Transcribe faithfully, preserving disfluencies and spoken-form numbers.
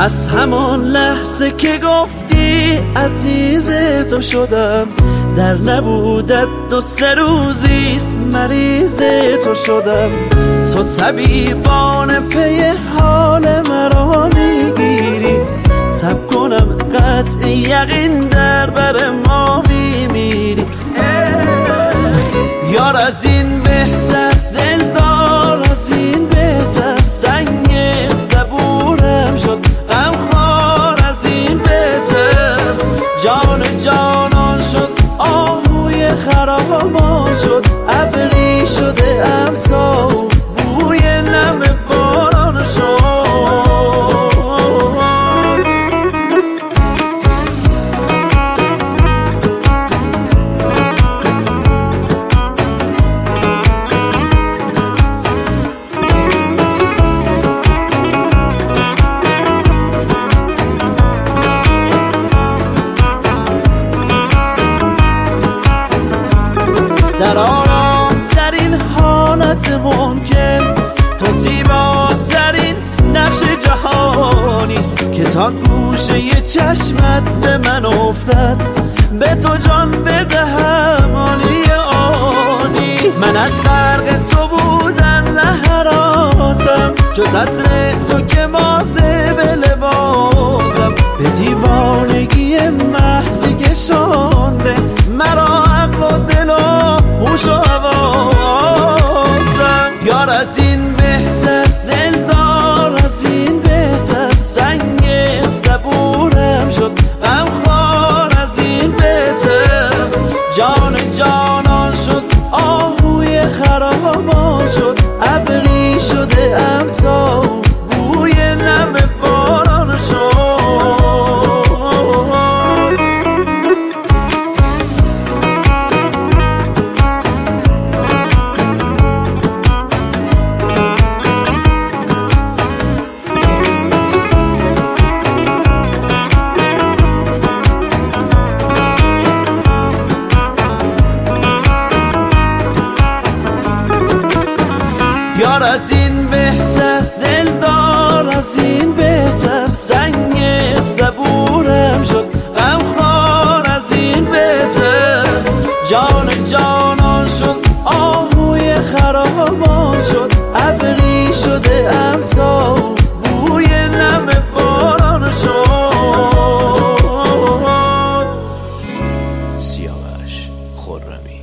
از همان لحظه که گفتی عزیز تو شدم، در نبودت دو سه روزیست مریض تو شدم. تو طبیبان پی حال مرا میگیری، تب کنم قطع یقین در بر ما میمیری. یار از این بهتر دلدار، از این بهتر سنگ صبورم شد غمخوار، از این بهتر جان جانان شد آهوی خرامان شد. ابری شده ام تا بوی نم باران شد. در آرامترین حالت ممکن تو زیباترین نقش جهانی که تا گوشه چشمت به من افتد، به تو جان بدهم آنی آنی. من از غرق تو بودن نهراسم، جز عطر تو که ماده به لباسم. به دیوانگی محضی کشانده مرا عقل و دل و هوش و حواسم. یار از این بهتر دلدار، از این بهتر سنگ صبورم شد غمخوار، از این بهتر جان جانان شد آهوی خرامان شد. ابری شده ام تا بوی نم باران شد. یار از این بهتر دلدار، از این بهتر سنگ صبورم شد غمخوار، از این بهتر جان جانان شد آهوی خرامان شد. ابری شده ام تا بوی نم باران شد. سیاوش خرمی.